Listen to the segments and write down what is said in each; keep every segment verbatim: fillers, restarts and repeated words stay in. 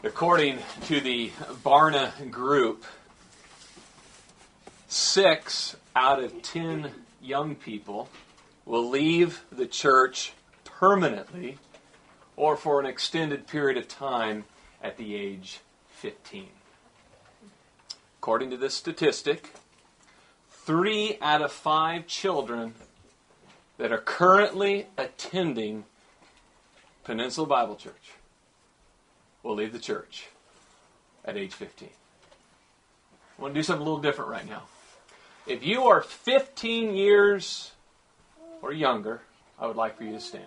According to the Barna Group, six out of ten young people will leave the church permanently or for an extended period of time at the age fifteen. According to this statistic, three out of five children that are currently attending Peninsula Bible Church will leave the church at age fifteen. I want to do something a little different right now. If you are fifteen years or younger, I would like for you to stand.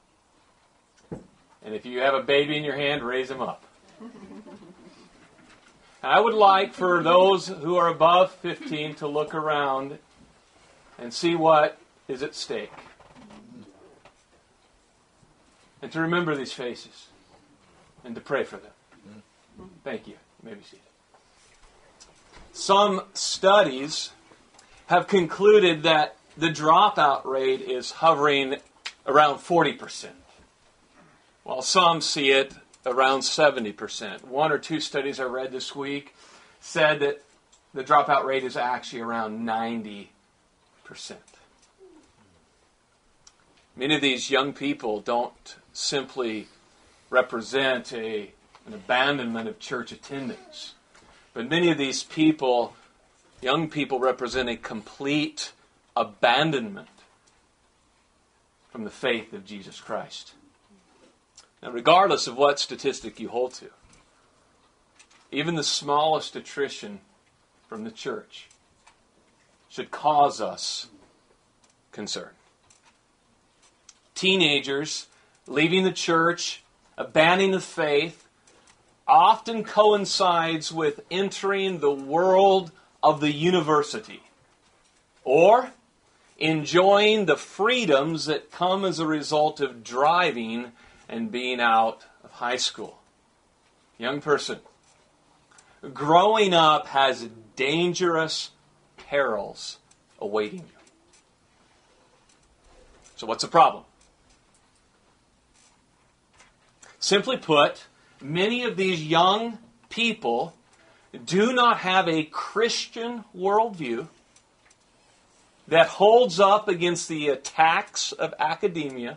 And if you have a baby in your hand, raise them up. I would like for those who are above fifteen to look around and see what is at stake. And to remember these faces. And to pray for them. Thank you. You may be seated. Some studies have concluded that the dropout rate is hovering around forty percent, while some see it around seventy percent. One or two studies I read this week said that the dropout rate is actually around ninety percent. Many of these young people don't simply represent a, an abandonment of church attendance. But many of these people, young people, represent a complete abandonment from the faith of Jesus Christ. Now, regardless of what statistic you hold to, even the smallest attrition from the church should cause us concern. Teenagers leaving the church, abandoning the faith, often coincides with entering the world of the university or enjoying the freedoms that come as a result of driving and being out of high school. Young person, growing up has dangerous perils awaiting you. So what's the problem? Simply put, many of these young people do not have a Christian worldview that holds up against the attacks of academia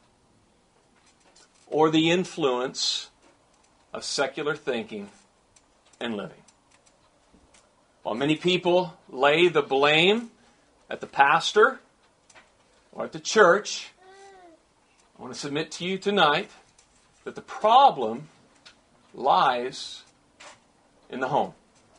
or the influence of secular thinking and living. While many people lay the blame at the pastor or at the church, I want to submit to you tonight that the problem lies in the home.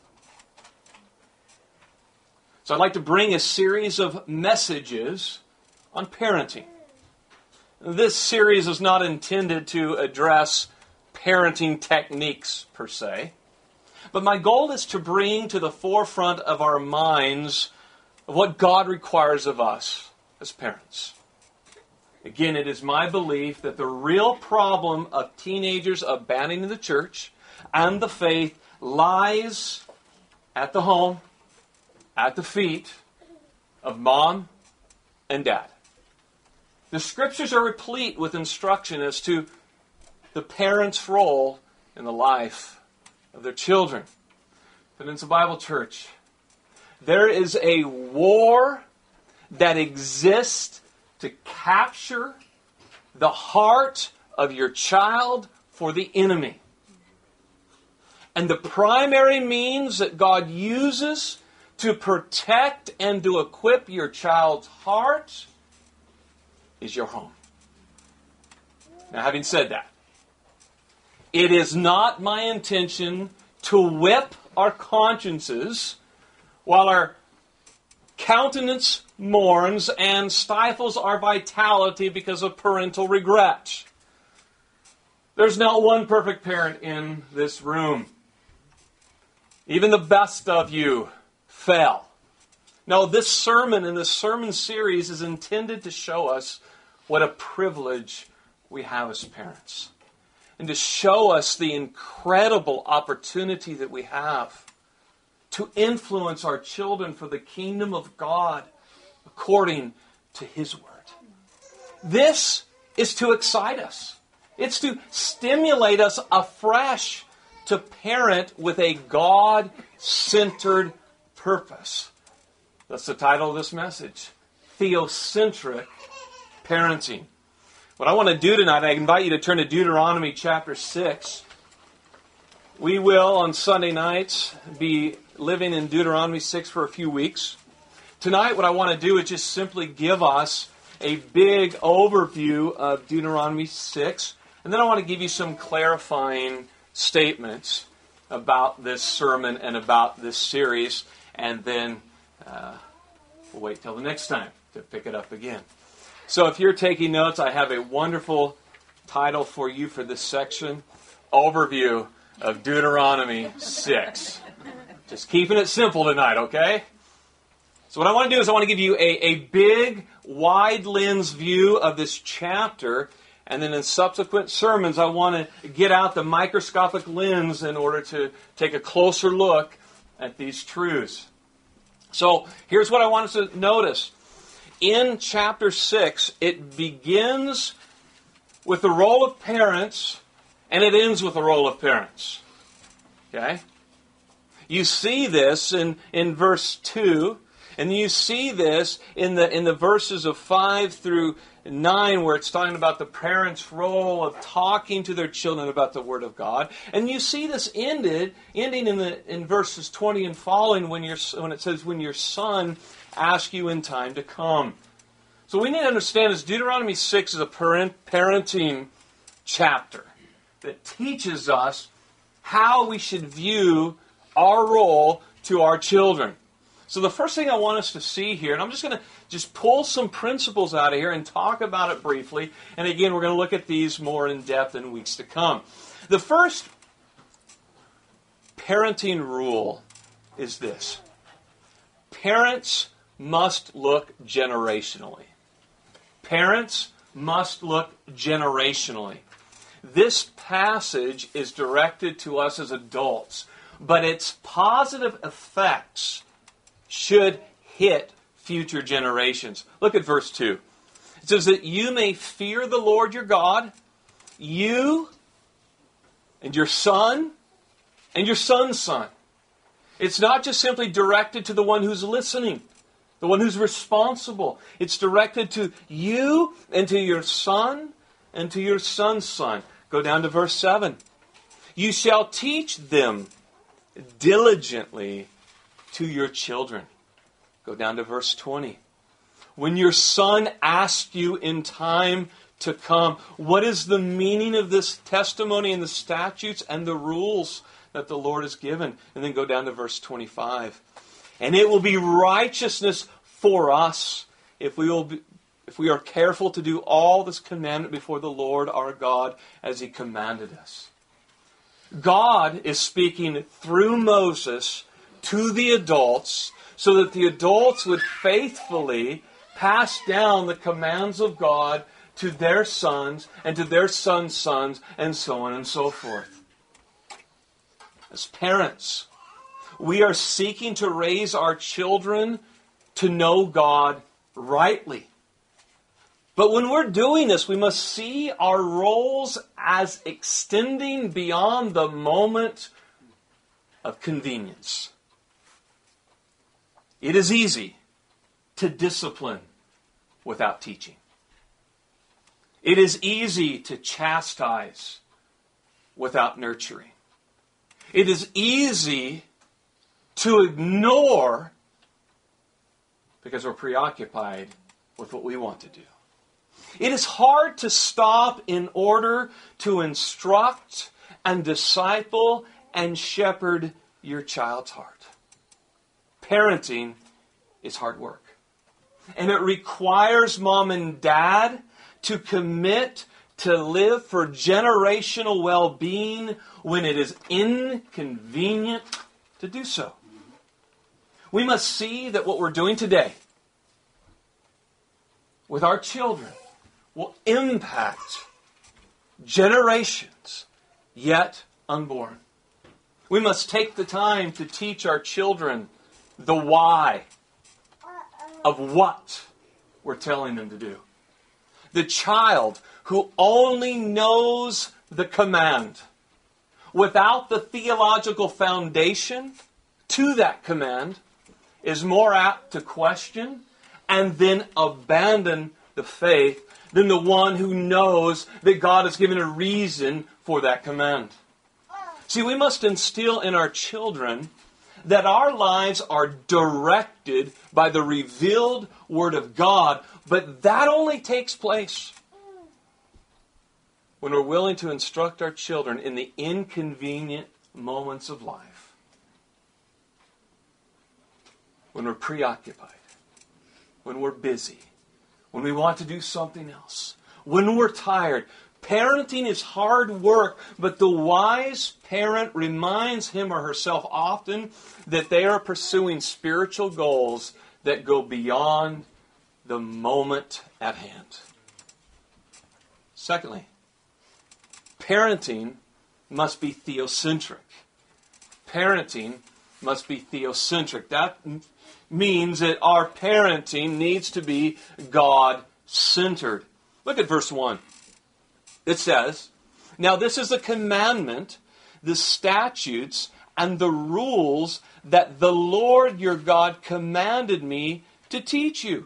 So I'd like to bring a series of messages on parenting. This series is not intended to address parenting techniques per se, but my goal is to bring to the forefront of our minds what God requires of us as parents. Again, it is my belief that the real problem of teenagers abandoning the church and the faith lies at the home, at the feet of mom and dad. The scriptures are replete with instruction as to the parents' role in the life of their children. Peninsula Bible Church, there is a war that exists to capture the heart of your child for the enemy. And the primary means that God uses to protect and to equip your child's heart is your home. Now, having said that, it is not my intention to whip our consciences while our countenance mourns and stifles our vitality because of parental regret. There's not one perfect parent in this room. Even the best of you fail. No, this sermon and this sermon series is intended to show us what a privilege we have as parents. And to show us the incredible opportunity that we have to influence our children for the kingdom of God according to His Word. This is to excite us. It's to stimulate us afresh to parent with a God-centered purpose. That's the title of this message. Theocentric parenting. What I want to do tonight, I invite you to turn to Deuteronomy chapter six. We will, on Sunday nights, be living in Deuteronomy six for a few weeks. Tonight, what I want to do is just simply give us a big overview of Deuteronomy six. And then I want to give you some clarifying statements about this sermon and about this series. And then uh, we'll wait till the next time to pick it up again. So if you're taking notes, I have a wonderful title for you for this section. Overview of Deuteronomy six. Just keeping it simple tonight, okay? So what I want to do is I want to give you a, a big, wide lens view of this chapter. And then in subsequent sermons, I want to get out the microscopic lens in order to take a closer look at these truths. So here's what I want us to notice. In chapter six, it begins with the role of parents, and it ends with the role of parents. Okay? You see this in, in verse two, and you see this in the in the verses of five through nine, where it's talking about the parents' role of talking to their children about the Word of God. And you see this ended, ending in the in verses twenty and following, when your when it says, when your son asks you in time to come. So we need to understand this. Deuteronomy six is a parent, parenting chapter that teaches us how we should view our role to our children. So the first thing I want us to see here, and I'm just going to just pull some principles out of here and talk about it briefly. And again, we're going to look at these more in depth in weeks to come. The first parenting rule is this. Parents must look generationally. Parents must look generationally. This passage is directed to us as adults, but its positive effects should hit future generations. Look at verse two. It says that you may fear the Lord your God, you and your son and your son's son. It's not just simply directed to the one who's listening, the one who's responsible. It's directed to you and to your son and to your son's son. Go down to verse seven. You shall teach them diligently to your children. Go down to verse twenty. When your son asks you in time to come, what is the meaning of this testimony and the statutes and the rules that the Lord has given? And then go down to verse twenty-five. And it will be righteousness for us if we will be, if we are careful to do all this commandment before the Lord our God as He commanded us. God is speaking through Moses to the adults so that the adults would faithfully pass down the commands of God to their sons and to their sons' sons and so on and so forth. As parents, we are seeking to raise our children to know God rightly. But when we're doing this, we must see our roles as extending beyond the moment of convenience. It is easy to discipline without teaching. It is easy to chastise without nurturing. It is easy to ignore because we're preoccupied with what we want to do. It is hard to stop in order to instruct and disciple and shepherd your child's heart. Parenting is hard work. And it requires mom and dad to commit to live for generational well-being when it is inconvenient to do so. We must see that what we're doing today with our children will impact generations yet unborn. We must take the time to teach our children the why of what we're telling them to do. The child who only knows the command without the theological foundation to that command, is more apt to question and then abandon the faith than the one who knows that God has given a reason for that command. See, we must instill in our children that our lives are directed by the revealed Word of God, but that only takes place when we're willing to instruct our children in the inconvenient moments of life. When we're preoccupied, when we're busy, when we want to do something else, when we're tired. Parenting is hard work, but the wise parent reminds him or herself often that they are pursuing spiritual goals that go beyond the moment at hand. Secondly, parenting must be theocentric. Parenting must be theocentric. That means that our parenting needs to be God-centered. Look at verse one. It says, "Now this is a commandment, the statutes and the rules that the Lord your God commanded me to teach you,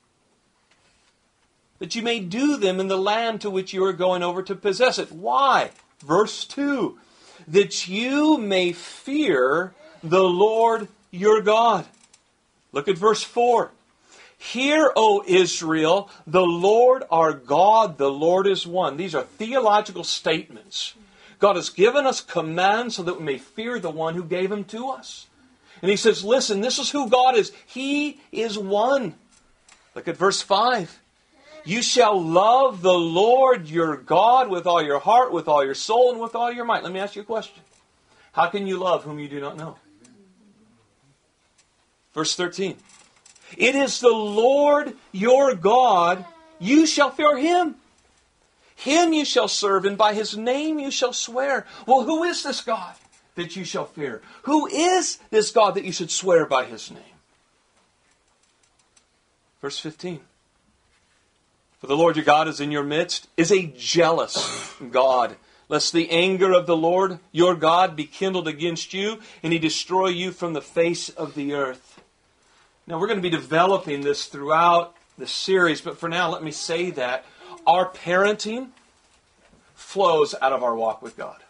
that you may do them in the land to which you are going over to possess it." Why? Verse two, "That you may fear the Lord your God." Look at verse four. "Hear, O Israel, the Lord our God, the Lord is one." These are theological statements. God has given us commands so that we may fear the one who gave them to us. And he says, listen, this is who God is. He is one. Look at verse five. "You shall love the Lord your God with all your heart, with all your soul, and with all your might." Let me ask you a question. How can you love whom you do not know? Verse thirteen. "It is the Lord your God, you shall fear Him. Him you shall serve, and by His name you shall swear." Well, who is this God that you shall fear? Who is this God that you should swear by His name? Verse fifteen. "For the Lord your God is in your midst, is a jealous God, lest the anger of the Lord your God be kindled against you, and He destroy you from the face of the earth." Now, we're going to be developing this throughout the series, but for now, let me say that our parenting flows out of our walk with God.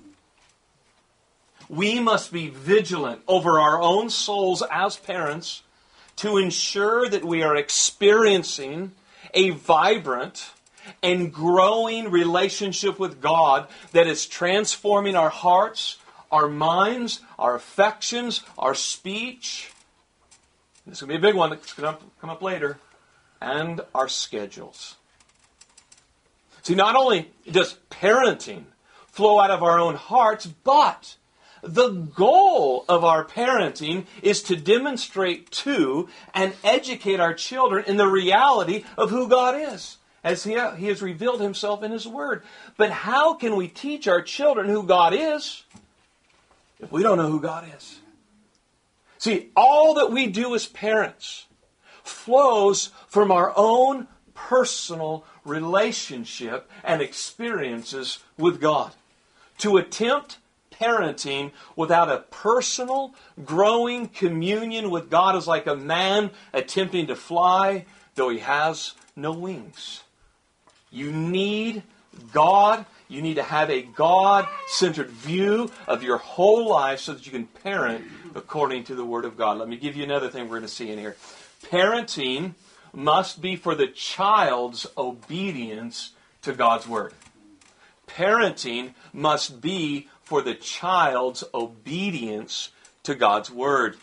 We must be vigilant over our own souls as parents to ensure that we are experiencing a vibrant and growing relationship with God that is transforming our hearts, our minds, our affections, our speech. This is going to be a big one that's going to come up later. And our schedules. See, not only does parenting flow out of our own hearts, but the goal of our parenting is to demonstrate to and educate our children in the reality of who God is, as He, he has revealed Himself in His Word. But how can we teach our children who God is if we don't know who God is? See, all that we do as parents flows from our own personal relationship and experiences with God. To attempt parenting without a personal, growing communion with God is like a man attempting to fly, though he has no wings. You need God. You need to have a God-centered view of your whole life so that you can parent according to the Word of God. Let me give you another thing we're going to see in here. Parenting must be for the child's obedience to God's Word. Parenting must be for the child's obedience to God's Word.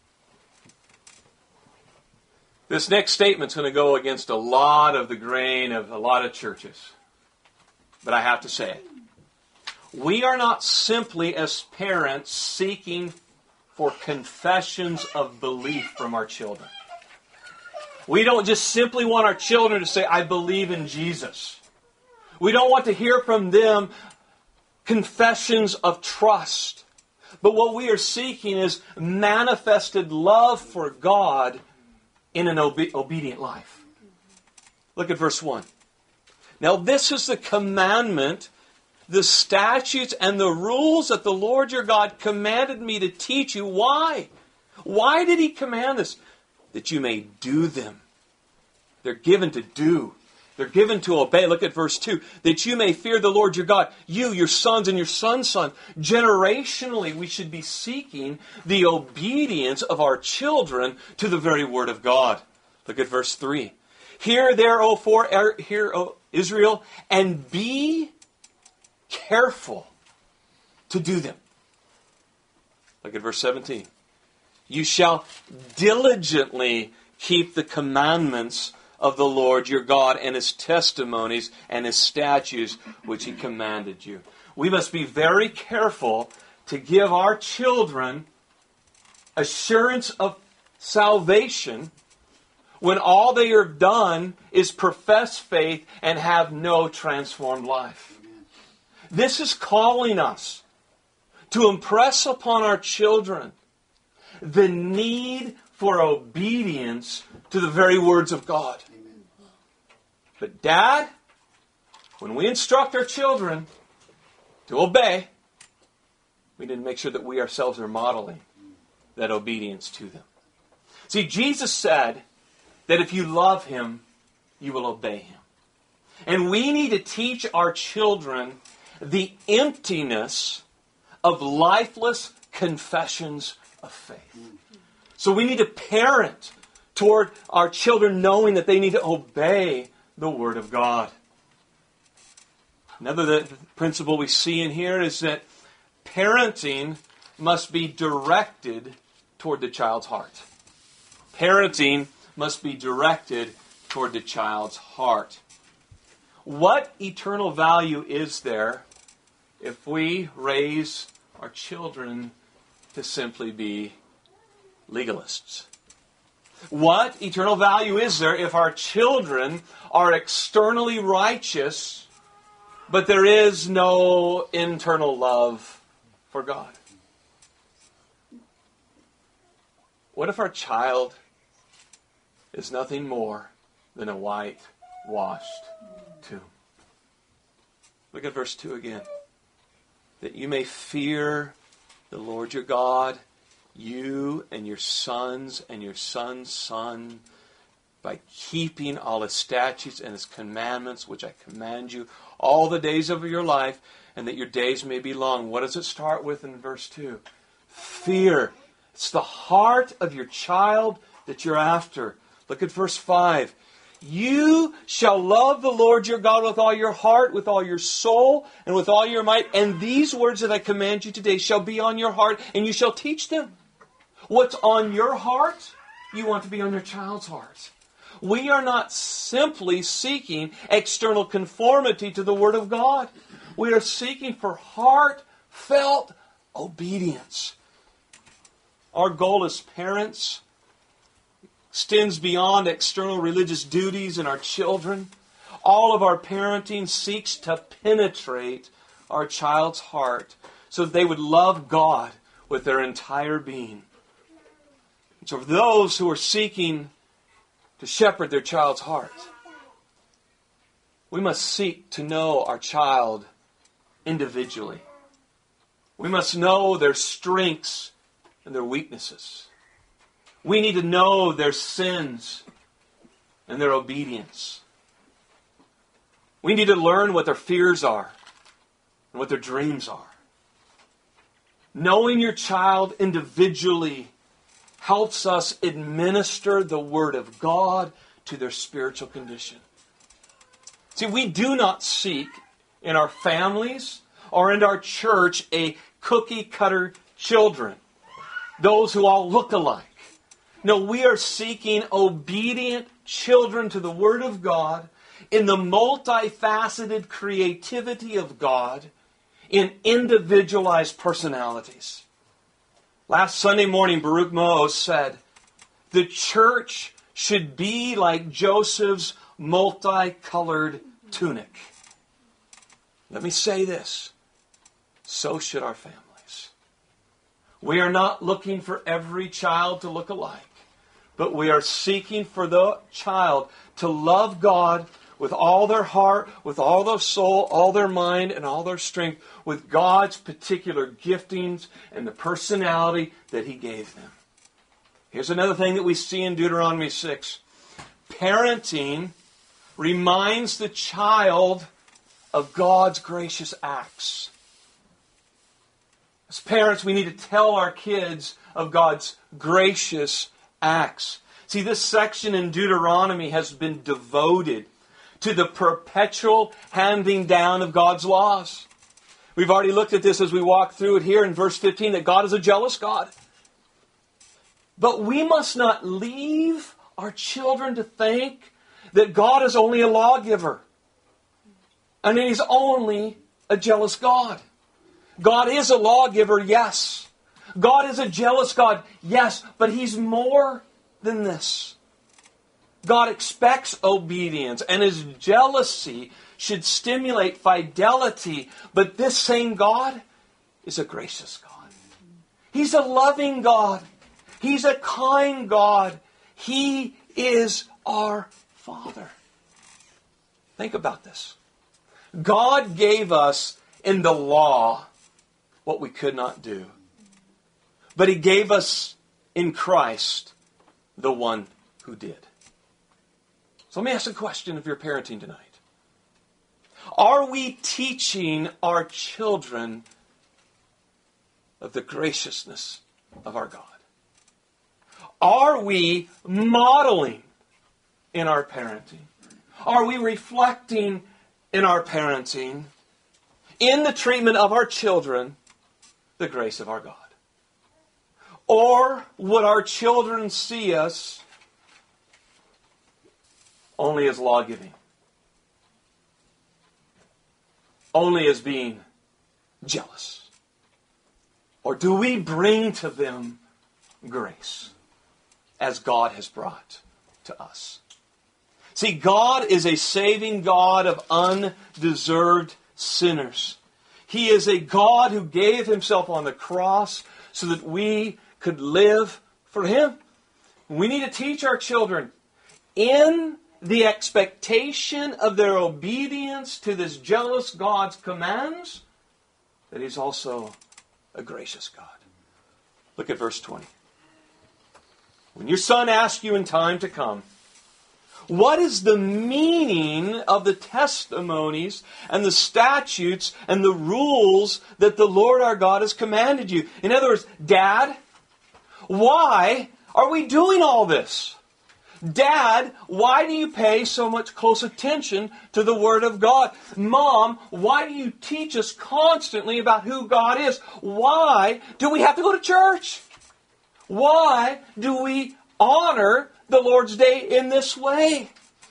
This next statement's going to go against a lot of the grain of a lot of churches. But I have to say it. We are not simply, as parents, seeking for confessions of belief from our children. We don't just simply want our children to say, "I believe in Jesus." We don't want to hear from them confessions of trust. But what we are seeking is manifested love for God in an obe- obedient life. Look at verse one. "Now this is the commandment the statutes and the rules that the Lord your God commanded me to teach you. Why? Why did He command this? That you may do them. They're given to do. They're given to obey. Look at verse two. That you may fear the Lord your God. You, your sons, and your sons' sons. Generationally, we should be seeking the obedience of our children to the very word of God. Look at verse three. Hear therefore, hear, O Israel, and be careful to do them. Look at verse seventeen. You shall diligently keep the commandments of the Lord your God and His testimonies and His statutes which He commanded you. We must be very careful to give our children assurance of salvation when all they have done is profess faith and have no transformed life. This is calling us to impress upon our children the need for obedience to the very words of God. But Dad, when we instruct our children to obey, we need to make sure that we ourselves are modeling that obedience to them. See, Jesus said that if you love Him, you will obey Him. And we need to teach our children the emptiness of lifeless confessions of faith. So we need to parent toward our children knowing that they need to obey the Word of God. Another the principle we see in here is that parenting must be directed toward the child's heart. Parenting must be directed toward the child's heart. What eternal value is there if we raise our children to simply be legalists? What eternal value is there if our children are externally righteous, but there is no internal love for God? What if our child is nothing more than a whitewashed tomb? Look at verse two again. That you may fear the Lord your God, you and your sons and your sons' son, by keeping all His statutes and His commandments, which I command you all the days of your life, and that your days may be long. What does it start with in verse two? Fear. It's the heart of your child that you're after. Look at verse five. You shall love the Lord your God with all your heart, with all your soul, and with all your might. And these words that I command you today shall be on your heart, and you shall teach them. What's on your heart, you want to be on your child's heart. We are not simply seeking external conformity to the Word of God. We are seeking for heartfelt obedience. Our goal as parents extends beyond external religious duties in our children. All of our parenting seeks to penetrate our child's heart so that they would love God with their entire being. And so for those who are seeking to shepherd their child's heart, we must seek to know our child individually. We must know their strengths and their weaknesses. We need to know their sins and their obedience. We need to learn what their fears are and what their dreams are. Knowing your child individually helps us administer the Word of God to their spiritual condition. See, we do not seek in our families or in our church a cookie-cutter children, those who all look alike. No, we are seeking obedient children to the Word of God in the multifaceted creativity of God in individualized personalities. Last Sunday morning, Baruch Mose said, the church should be like Joseph's multicolored tunic. Let me say this. So should our families. We are not looking for every child to look alike, but we are seeking for the child to love God with all their heart, with all their soul, all their mind, and all their strength, with God's particular giftings and the personality that He gave them. Here's another thing that we see in Deuteronomy six. Parenting reminds the child of God's gracious acts. As parents, we need to tell our kids of God's gracious acts. See, this section in Deuteronomy has been devoted to the perpetual handing down of God's laws. We've already looked at this as we walk through it here in verse fifteen, that God is a jealous God. But we must not leave our children to think that God is only a lawgiver and that He's only a jealous God. God is a lawgiver, yes. God is a jealous God, yes, but He's more than this. God expects obedience, and His jealousy should stimulate fidelity, but this same God is a gracious God. He's a loving God. He's a kind God. He is our Father. Think about this. God gave us in the law what we could not do. But He gave us in Christ the one who did. So let me ask a question if you're parenting tonight. Are we teaching our children of the graciousness of our God? Are we modeling in our parenting? Are we reflecting in our parenting, in the treatment of our children, the grace of our God? Or would our children see us only as law-giving? Only as being jealous? Or do we bring to them grace as God has brought to us? See, God is a saving God of undeserved sinners. He is a God who gave Himself on the cross so that we could live for Him. We need to teach our children in the expectation of their obedience to this jealous God's commands that He's also a gracious God. Look at verse twenty. When your son asks you in time to come, what is the meaning of the testimonies and the statutes and the rules that the Lord our God has commanded you? In other words, Dad, why are we doing all this? Dad, why do you pay so much close attention to the Word of God? Mom, why do you teach us constantly about who God is? Why do we have to go to church? Why do we honor the Lord's Day in this way?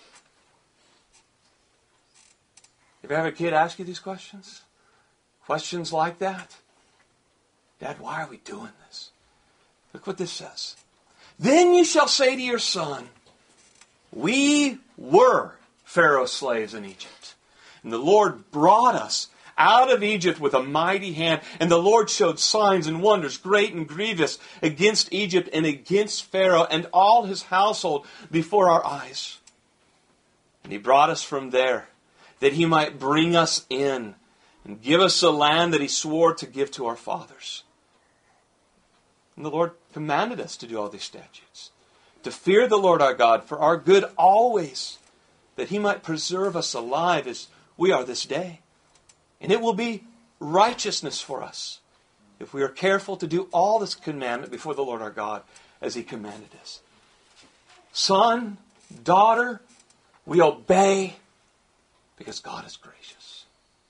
Have you ever had a kid ask you these questions? Questions like that? Dad, why are we doing this? Look what this says. Then you shall say to your son, we were Pharaoh's slaves in Egypt, and the Lord brought us out of Egypt with a mighty hand, and the Lord showed signs and wonders, great and grievous, against Egypt and against Pharaoh and all his household before our eyes. And He brought us from there, that He might bring us in and give us a land that He swore to give to our fathers. And the Lord commanded us to do all these statutes, to fear the Lord our God for our good always, that He might preserve us alive as we are this day. And it will be righteousness for us if we are careful to do all this commandment before the Lord our God as He commanded us. Son, daughter, we obey because God is gracious.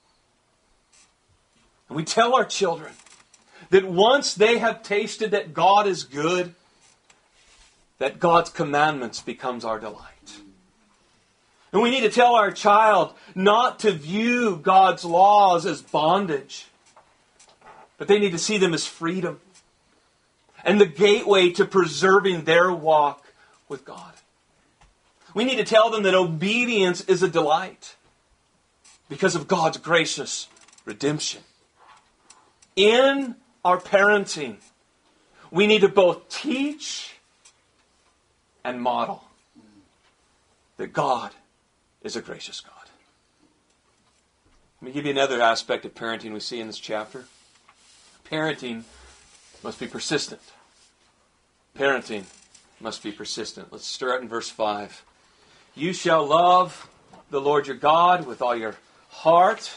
And we tell our children that once they have tasted that God is good, that God's commandments becomes our delight. And we need to tell our child not to view God's laws as bondage, but they need to see them as freedom and the gateway to preserving their walk with God. We need to tell them that obedience is a delight because of God's gracious redemption. In our parenting, we need to both teach and model that God is a gracious God. Let me give you another aspect of parenting we see in this chapter. Parenting must be persistent. Parenting must be persistent. Let's start in verse five. You shall love the Lord your God with all your heart,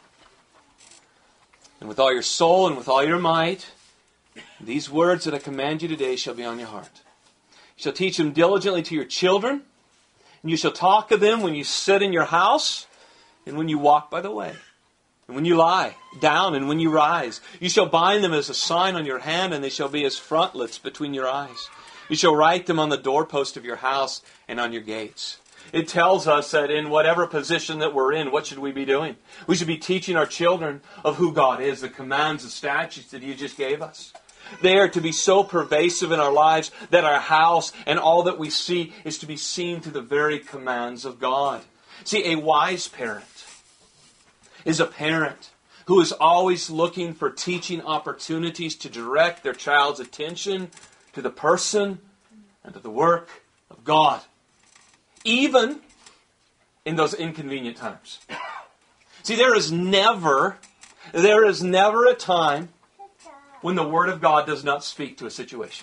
and with all your soul, and with all your might. These words that I command you today shall be on your heart. You shall teach them diligently to your children, and you shall talk of them when you sit in your house, and when you walk by the way, and when you lie down, and when you rise. You shall bind them as a sign on your hand, and they shall be as frontlets between your eyes. You shall write them on the doorpost of your house and on your gates. It tells us that in whatever position that we're in, what should we be doing? We should be teaching our children of who God is, the commands and statutes that He just gave us. They are to be so pervasive in our lives that our house and all that we see is to be seen through the very commands of God. See, a wise parent is a parent who is always looking for teaching opportunities to direct their child's attention to the person and to the work of God, even in those inconvenient times. See, there is never, there is never a time when the Word of God does not speak to a situation.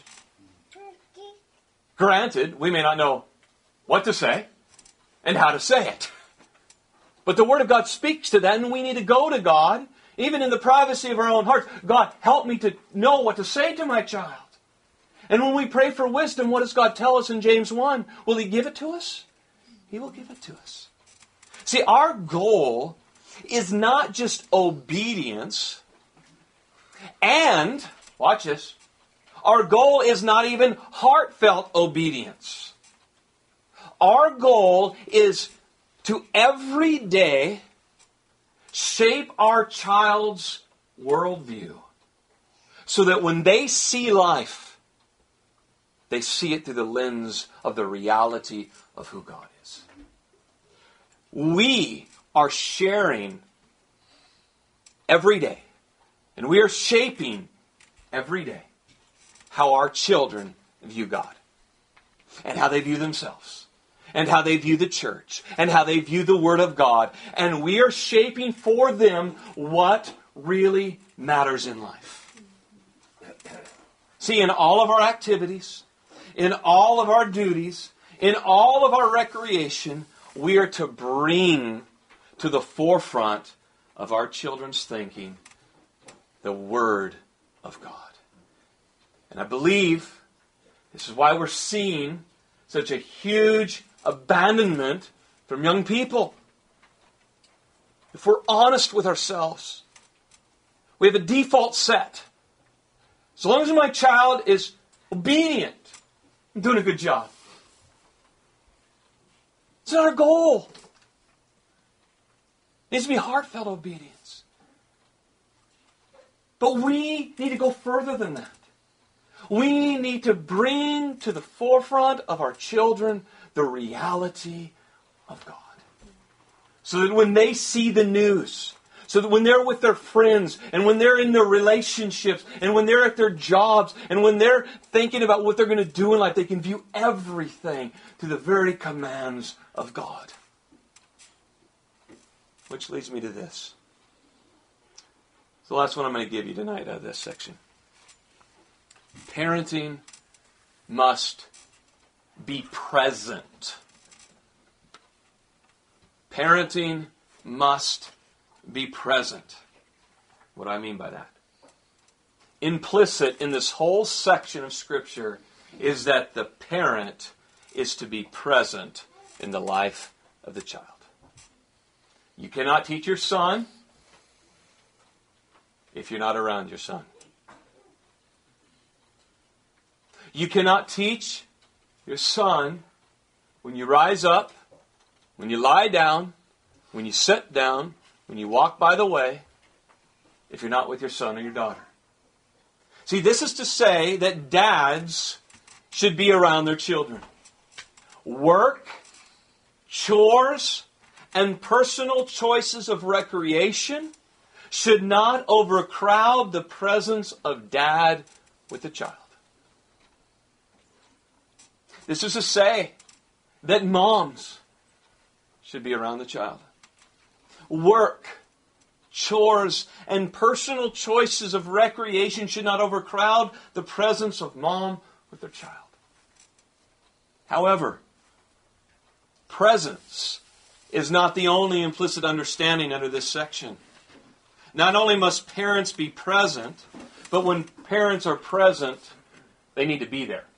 Granted, we may not know what to say and how to say it. But the Word of God speaks to that, and we need to go to God, even in the privacy of our own hearts. God, help me to know what to say to my child. And when we pray for wisdom, what does God tell us in James one? Will He give it to us? He will give it to us. See, our goal is not just obedience, and, watch this, our goal is not even heartfelt obedience. Our goal is to every day shape our child's worldview so that when they see life, they see it through the lens of the reality of who God is. We are sharing every day, and we are shaping every day how our children view God, and how they view themselves, and how they view the church, and how they view the Word of God. And we are shaping for them what really matters in life. See, in all of our activities, in all of our duties, in all of our recreation, we are to bring to the forefront of our children's thinking the Word of God. And I believe this is why we're seeing such a huge abandonment from young people. If we're honest with ourselves, we have a default set. As long as my child is obedient, I'm doing a good job. It's not our goal. It needs to be heartfelt obedience. But we need to go further than that. We need to bring to the forefront of our children the reality of God. So that when they see the news, so that when they're with their friends, and when they're in their relationships, and when they're at their jobs, and when they're thinking about what they're going to do in life, they can view everything through the very commands of God. Which leads me to this. It's the last one I'm going to give you tonight out of this section. Parenting must be present. Parenting must be present. What do I mean by that? Implicit in this whole section of Scripture is that the parent is to be present in the life of the child. You cannot teach your son if you're not around your son. You cannot teach your son when you rise up, when you lie down, when you sit down, when you walk by the way, if you're not with your son or your daughter. See, this is to say that dads should be around their children. Work, chores, and personal choices of recreation should not overcrowd the presence of dad with the child. This is to say that moms should be around the child. Work, chores, and personal choices of recreation should not overcrowd the presence of mom with their child. However, presence is not the only implicit understanding under this section. Not only must parents be present, but when parents are present, they need to be there.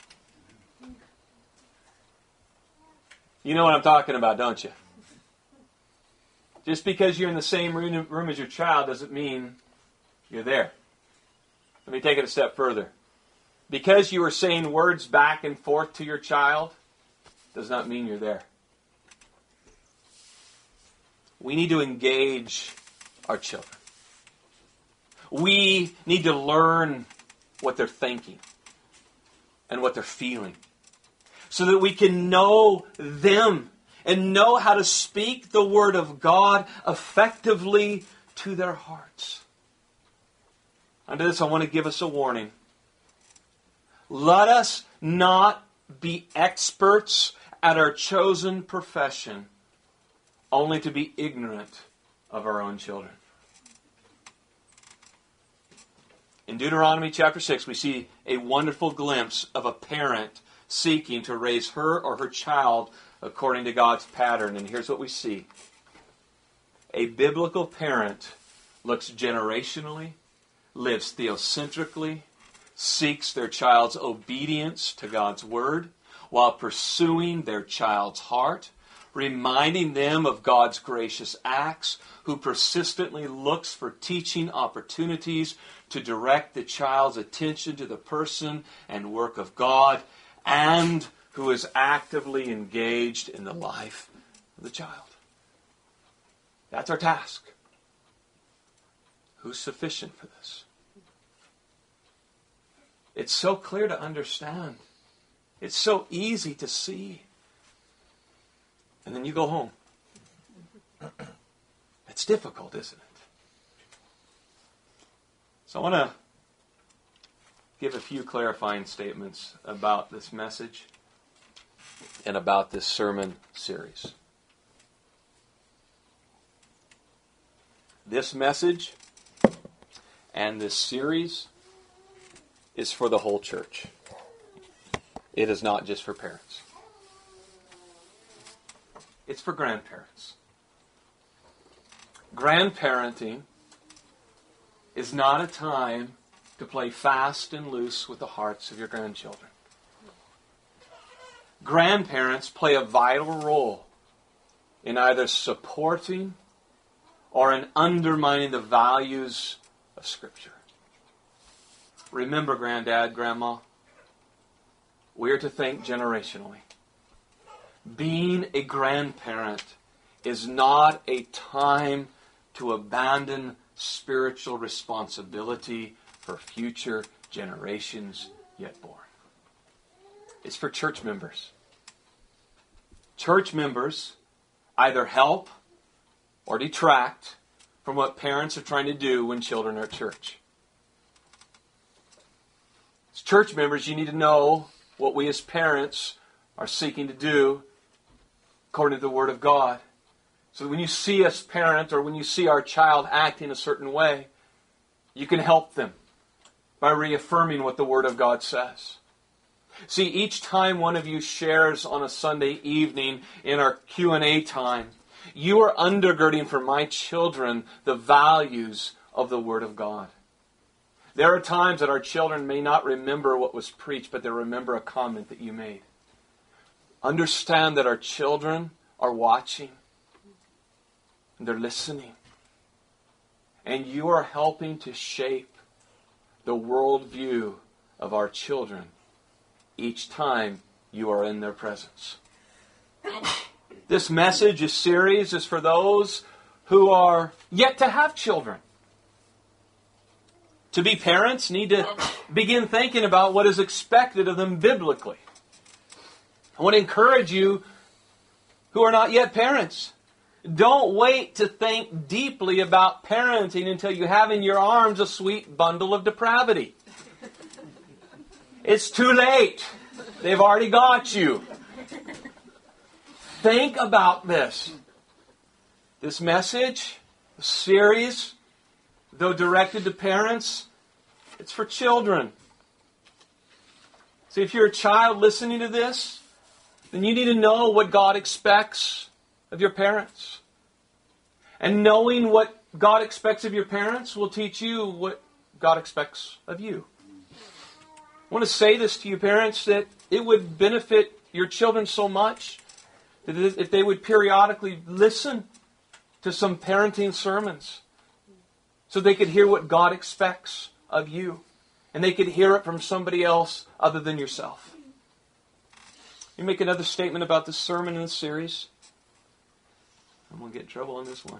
You know what I'm talking about, don't you? Just because you're in the same room as your child doesn't mean you're there. Let me take it a step further. Because you are saying words back and forth to your child does not mean you're there. We need to engage our children. We need to learn what they're thinking and what they're feeling so that we can know them and know how to speak the Word of God effectively to their hearts. Under this, I want to give us a warning. Let us not be experts at our chosen profession only to be ignorant of our own children. In Deuteronomy chapter six, we see a wonderful glimpse of a parent seeking to raise her or her child according to God's pattern. And here's what we see. A biblical parent looks generationally, lives theocentrically, seeks their child's obedience to God's Word while pursuing their child's heart, reminding them of God's gracious acts, who persistently looks for teaching opportunities to direct the child's attention to the person and work of God, and who is actively engaged in the life of the child. That's our task. Who's sufficient for this? It's so clear to understand. It's so easy to see. And then you go home. It's difficult, isn't it? So I want to give a few clarifying statements about this message and about this sermon series. This message and this series is for the whole church. It is not just for parents. It's for grandparents. Grandparenting is not a time to play fast and loose with the hearts of your grandchildren. Grandparents play a vital role in either supporting or in undermining the values of Scripture. Remember, Granddad, Grandma, we are to think generationally. Being a grandparent is not a time to abandon spiritual responsibility for future generations yet born. It's for church members. Church members either help or detract from what parents are trying to do when children are at church. As church members, you need to know what we as parents are seeking to do according to the Word of God. So when you see us parent or when you see our child acting a certain way, you can help them by reaffirming what the Word of God says. See, each time one of you shares on a Sunday evening in our Q and A time, you are undergirding for my children the values of the Word of God. There are times that our children may not remember what was preached, but they remember a comment that you made. Understand that our children are watching and they're listening. And you are helping to shape the worldview of our children each time you are in their presence. This message, this series, is for those who are yet to have children. To be parents, need to begin thinking about what is expected of them biblically. I want to encourage you who are not yet parents. Don't wait to think deeply about parenting until you have in your arms a sweet bundle of depravity. It's too late. They've already got you. think about this. This message, the series, though directed to parents, it's for children. See, if you're a child listening to this, then you need to know what God expects of your parents. And knowing what God expects of your parents will teach you what God expects of you. I want to say this to you, parents, that it would benefit your children so much that if they would periodically listen to some parenting sermons so they could hear what God expects of you. And they could hear it from somebody else other than yourself. You make another statement about this sermon in this series. I'm going to get in trouble on this one.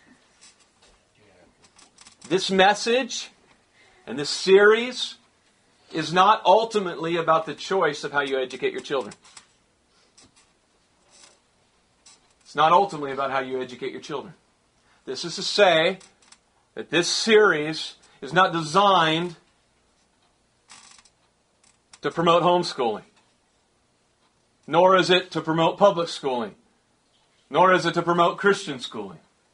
This message and this series is not ultimately about the choice of how you educate your children. It's not ultimately about how you educate your children. This is to say that this series is not designed to promote homeschooling. Nor is it to promote public schooling. Nor is it to promote Christian schooling.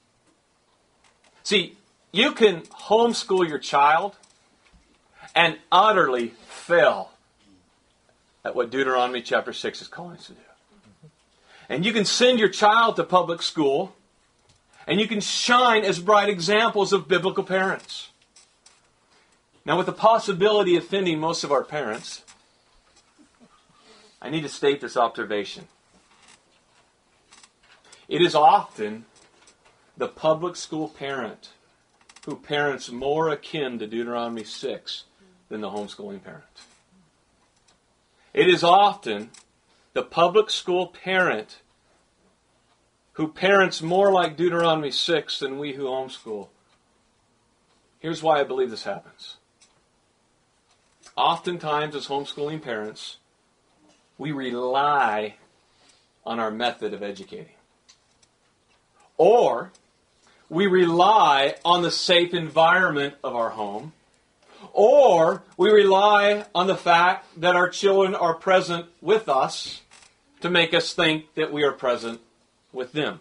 See, you can homeschool your child and utterly fail at what Deuteronomy chapter six is calling us to do. And you can send your child to public school and you can shine as bright examples of biblical parents. Now, with the possibility of offending most of our parents, I need to state this observation. It is often the public school parent who parents more akin to Deuteronomy six than the homeschooling parent. It is often the public school parent who parents more like Deuteronomy six than we who homeschool. Here's why I believe this happens. Oftentimes as homeschooling parents, we rely on our method of educating. Or we rely on the safe environment of our home. Or we rely on the fact that our children are present with us to make us think that we are present with them.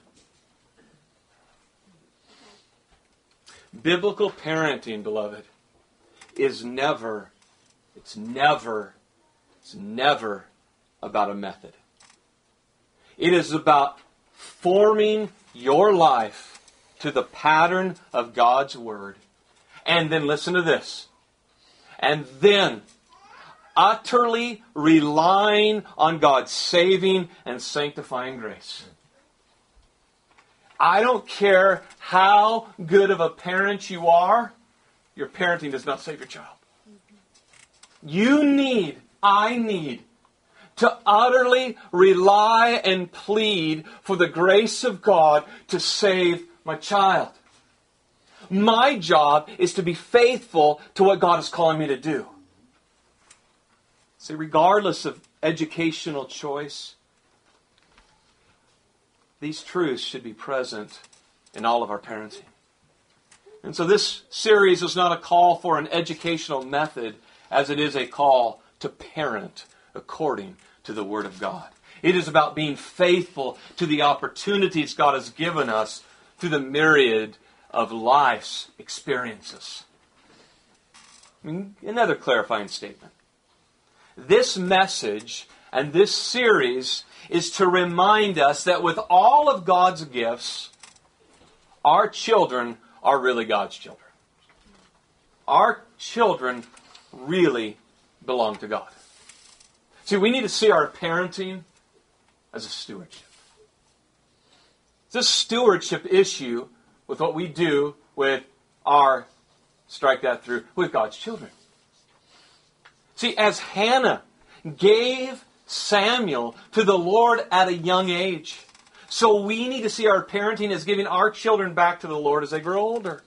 Biblical parenting, beloved, is never, it's never, it's never about a method. It is about forming your life to the pattern of God's Word. And then listen to this. And then utterly relying on God's saving and sanctifying grace. I don't care how good of a parent you are, your parenting does not save your child. You need, I need, to utterly rely and plead for the grace of God to save my child. My job is to be faithful to what God is calling me to do. See, regardless of educational choice, these truths should be present in all of our parenting. And so this series is not a call for an educational method as it is a call to parent according to the Word of God. It is about being faithful to the opportunities God has given us through the myriad of life's experiences. I mean, another clarifying statement. This message and this series is to remind us that with all of God's gifts, our children are really God's children. Our children really belong to God. See, we need to see our parenting as a stewardship. It's a stewardship issue with what we do with our, strike that through, with God's children. See, as Hannah gave Samuel to the Lord at a young age, so we need to see our parenting as giving our children back to the Lord as they grow older.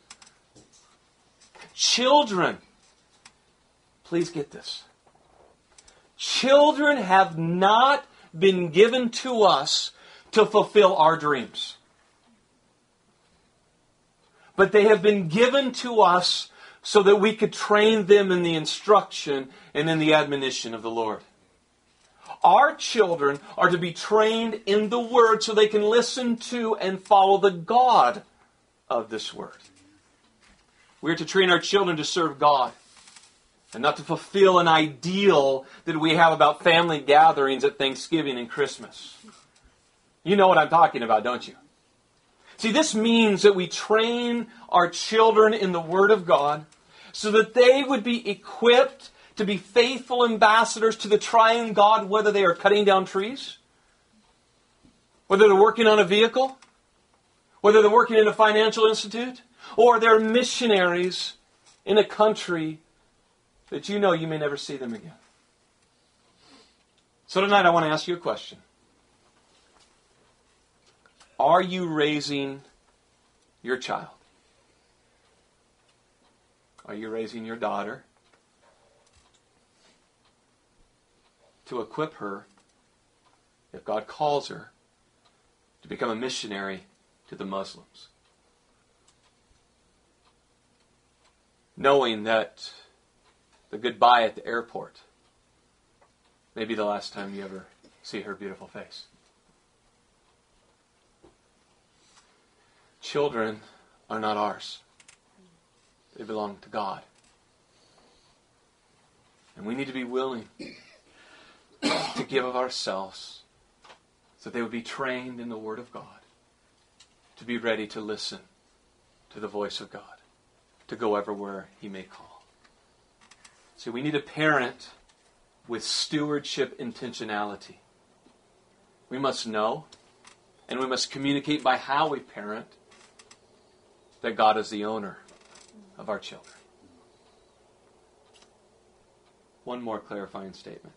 Children, please get this. Children have not been given to us to fulfill our dreams. But they have been given to us so that we could train them in the instruction and in the admonition of the Lord. Our children are to be trained in the Word so they can listen to and follow the God of this Word. We are to train our children to serve God and not to fulfill an ideal that we have about family gatherings at Thanksgiving and Christmas. You know what I'm talking about, don't you? See, this means that we train our children in the Word of God so that they would be equipped to be faithful ambassadors to the triune God, whether they are cutting down trees, whether they're working on a vehicle, whether they're working in a financial institute, or they're missionaries in a country that you know you may never see them again. So tonight I want to ask you a question. Are you raising your child? Are you raising your daughter to equip her, if God calls her, to become a missionary to the Muslims? Knowing that the goodbye at the airport may be the last time you ever see her beautiful face. Children are not ours. They belong to God. And we need to be willing to give of ourselves so they would be trained in the Word of God, to be ready to listen to the voice of God, to go everywhere He may call. So we need a parent with stewardship intentionality. We must know, and we must communicate by how we parent, that God is the owner of our children. One more clarifying statement.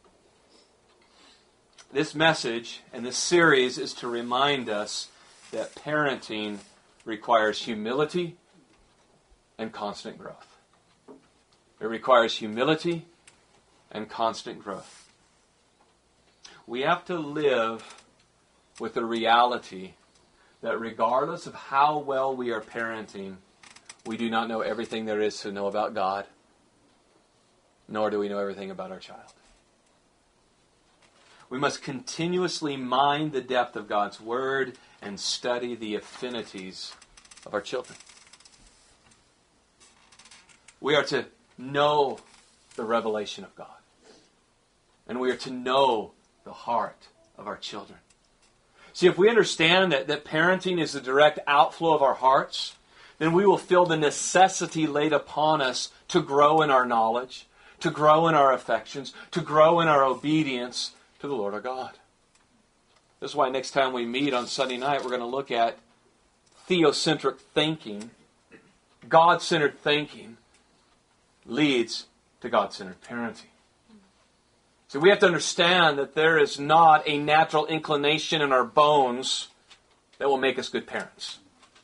This message and this series is to remind us that parenting requires humility and constant growth. It requires humility and constant growth. We have to live with the reality that regardless of how well we are parenting, we do not know everything there is to know about God, nor do we know everything about our child. We must continuously mine the depth of God's Word and study the affinities of our children. We are to know the revelation of God. And we are to know the heart of our children. See, if we understand that, that parenting is the direct outflow of our hearts, then we will feel the necessity laid upon us to grow in our knowledge, to grow in our affections, to grow in our obedience to the Lord our God. This is why next time we meet on Sunday night, we're going to look at theocentric thinking. God-centered thinking leads to God-centered parenting. So we have to understand that there is not a natural inclination in our bones that will make us good parents.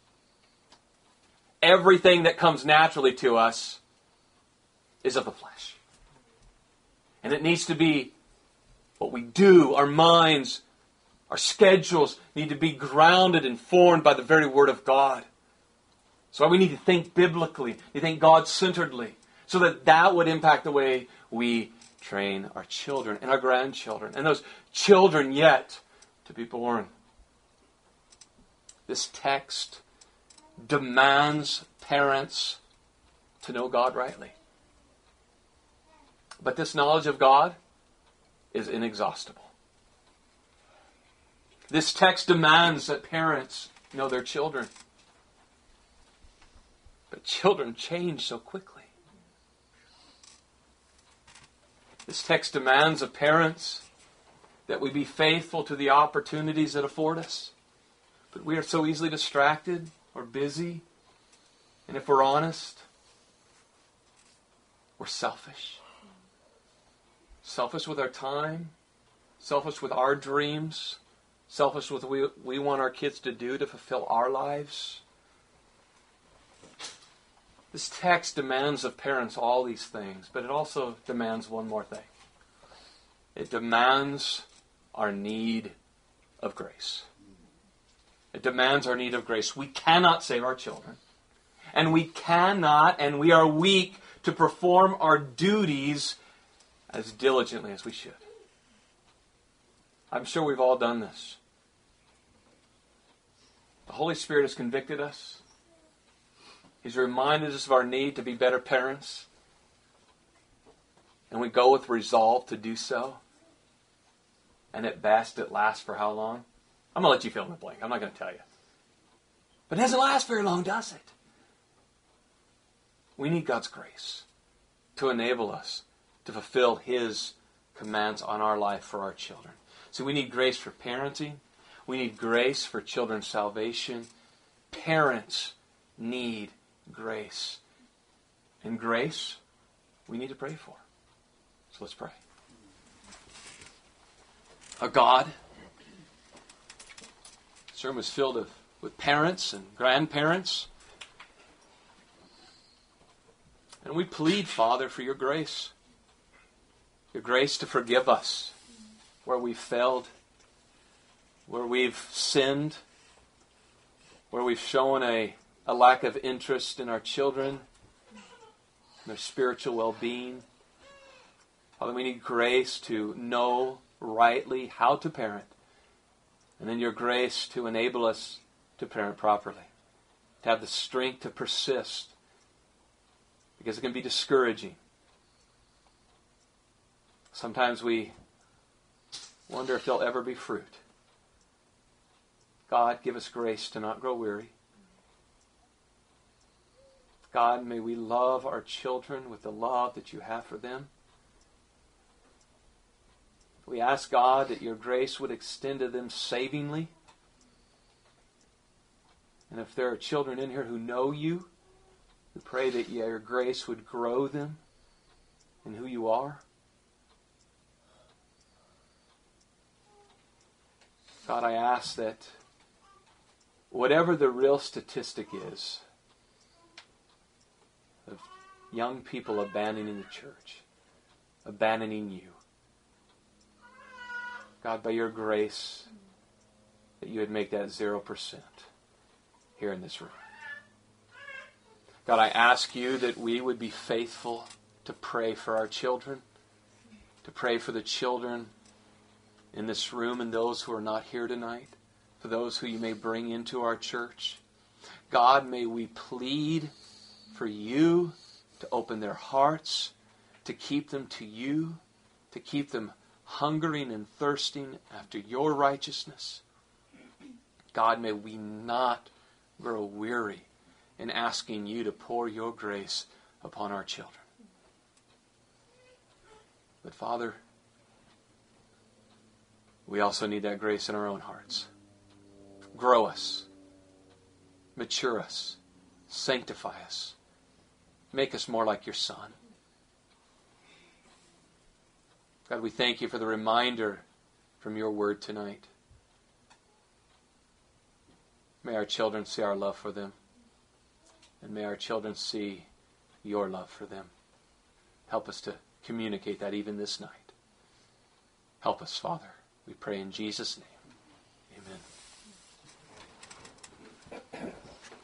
Everything that comes naturally to us is of the flesh. And it needs to be what we do, our minds, our schedules need to be grounded and formed by the very Word of God. So we need to think biblically, to think God-centeredly, so that that would impact the way we train our children and our grandchildren and those children yet to be born. This text demands parents to know God rightly. But this knowledge of God is inexhaustible. This text demands that parents know their children. But children change so quickly. This text demands of parents that we be faithful to the opportunities that afford us. But we are so easily distracted or busy. And if we're honest, we're selfish. Selfish with our time. Selfish with our dreams. Selfish with what we, we want our kids to do to fulfill our lives. This text demands of parents all these things, but it also demands one more thing. It demands our need of grace. It demands our need of grace. We cannot save our children. And we cannot, and we are weak to perform our duties as diligently as we should. I'm sure we've all done this. The Holy Spirit has convicted us. He's reminded us of our need to be better parents. And we go with resolve to do so. And at best, it lasts for how long? I'm going to let you fill in the blank. I'm not going to tell you. But it doesn't last very long, does it? We need God's grace to enable us to fulfill His commands on our life for our children. So we need grace for parenting. We need grace for children's salvation. Parents need grace. And grace, we need to pray for. So let's pray. Our God, this room is filled with, with parents and grandparents. And we plead, Father, for your grace. Your grace to forgive us where we've failed, where we've sinned, where we've shown a, a lack of interest in our children, and their spiritual well-being. Father, we need grace to know rightly how to parent, and then your grace to enable us to parent properly, to have the strength to persist, because it can be discouraging. Sometimes we wonder if there'll ever be fruit. God, give us grace to not grow weary. God, may we love our children with the love that you have for them. We ask, God, that your grace would extend to them savingly. And if there are children in here who know you, we pray that your grace would grow them in who you are. God, I ask that whatever the real statistic is of young people abandoning the church, abandoning you, God, by your grace, that you would make that zero percent here in this room. God, I ask you that we would be faithful to pray for our children, to pray for the children in this room and those who are not here tonight, for those who you may bring into our church. God, may we plead for you to open their hearts, to keep them to you, to keep them hungering and thirsting after your righteousness. God, may we not grow weary in asking you to pour your grace upon our children. But Father, we also need that grace in our own hearts. Grow us, mature us, sanctify us, make us more like your Son. God, we thank you for the reminder from your word tonight. May our children see our love for them. And may our children see your love for them. Help us to communicate that even this night. Help us, Father. We pray in Jesus' name.